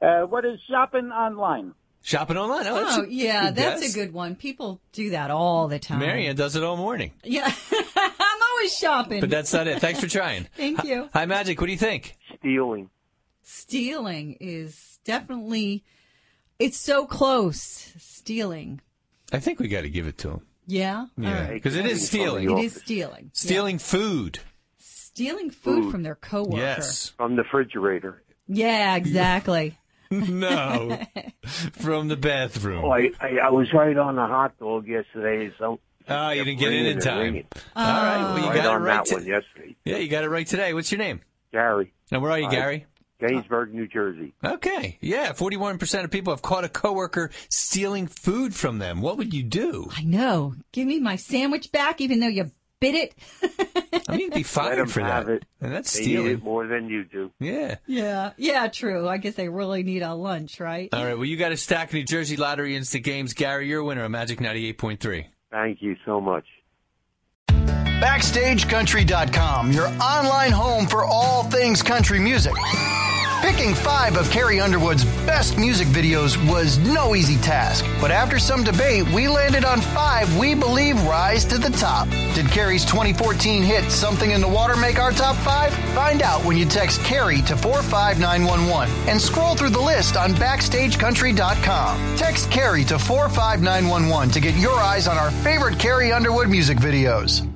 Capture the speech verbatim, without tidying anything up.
Uh, what is shopping online? Shopping online. Oh, that's Oh, a yeah, good that's guess. a good one. People do that all the time. Marianne does it all morning. Yeah, I'm always shopping. But that's not it. Thanks for trying. Thank you. Hi, Magic. What do you think? Stealing. Stealing is definitely, it's so close. Stealing. I think we got to give it to him. Yeah? Yeah, All right. because it is stealing. It is stealing. Stealing Yeah. food. Stealing food, Food. from their coworker. Yes. From the refrigerator. Yeah, exactly. No. From the bathroom. Oh, I, I, I was right on a hot dog yesterday. So Oh, you didn't get in in ringing and time. ringing. All right. Well, you right got it on right. that to- one yesterday. Yeah, you got it right today. What's your name? Gary. And where are you, Hi. Gary? Gainesburg, New Jersey. Okay. Yeah, forty-one percent of people have caught a coworker stealing food from them. What would you do? I know. Give me my sandwich back, even though you bit it. I mean, you'd be Let fired them for have that. it. And that's They need stealing. it more than you do. Yeah. Yeah. Yeah, true. I guess they really need a lunch, right? All right. Well, you got a stack of New Jersey Lottery Instant Games. Gary, you're a winner of Magic ninety-eight point three. Thank you so much. Backstage Country dot com, your online home for all things country music. Picking five of Carrie Underwood's best music videos was no easy task, but after some debate, we landed on five we believe rise to the top. Did Carrie's twenty fourteen hit Something in the Water make our top five? Find out when you text Carrie to four five nine one one and scroll through the list on Backstage Country dot com. Text Carrie to four five nine one one to get your eyes on our favorite Carrie Underwood music videos.